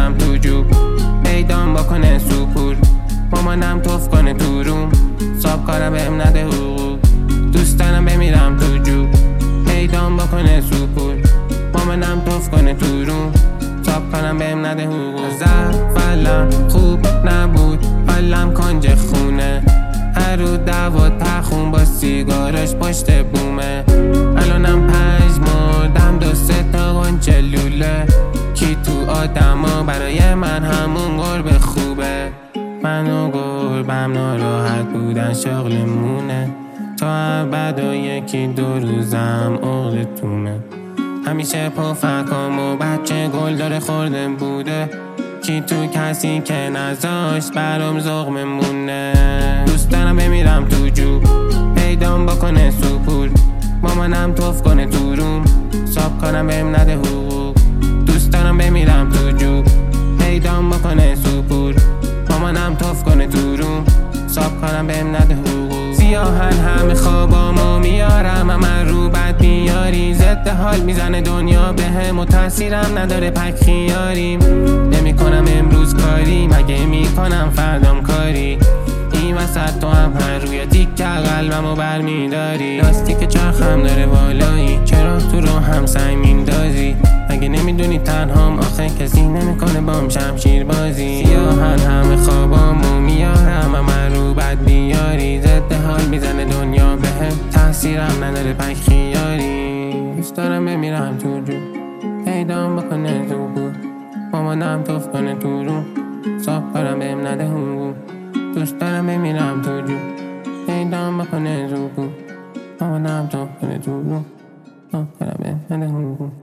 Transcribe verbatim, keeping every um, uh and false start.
بمیرم تو جوب میدان بکنه سپور مامانم توف کنه تو روم صاحب کارم بهم نده حقوق دوست دارم بمیرم تو جوب میدان بکنه سپور مامانم توف کنه تو روم صاحب کارم بهم نده حقوق زفلم خوب نبود حالم کنج خونه هر رو دوات پخون با سیگارش پشت بومه الانم پنج مردم دو سه تا قنچه لوله کی تو آدما برای من همون قرب خوبه من و قربم ناراحت بودن شغلمونه تا ابد و یکی دو روزم عقدتونه همیشه پفکام و بچه گل داره خورده بوده کی تو کسی که نذاشت برام ذوق مونه دوست دارم بمیرم تو جوب پیدام بکنه سپور مامانم توف کنه تو روم صاحب کنم بهم نده حقوق دوست دارم بمیرم تو جوب پیدام بکنه سپور مامانم توف کنه تو روم صاحب کنم بهم نده حقوق سیاهن همه خوابامو میارم اما رو بد بیاری ضد حال میزنه دنیا بهم و تاثیرم نداره پک خیاریم نمی کنم امروز کاری مگه میکنم فردام کاری این وسط تو هم هر روی تیک قلبمو برمیداری راستی که چرخم داره بالایی چرا تو رو هم سعی میندازی مگه نمیدونی تنهام آخه کسی نمیکنه بام شمشیر بازی سیاهن همه خوابامو میارم اما رو بد بیاری ضد حال میزنه دنیا بهم تاثیرم نداره پک خیاری دوست دارم بمیرم تو جو پیدام بکنه تو بود مامانم توف کنه تو رو صاحب کارم بهم نده حقوق دوست دارم بمیرم تو جو پیدام بکنه تو بود مامانم توف کنه تو رو صاحب کارم بهم نده حقوق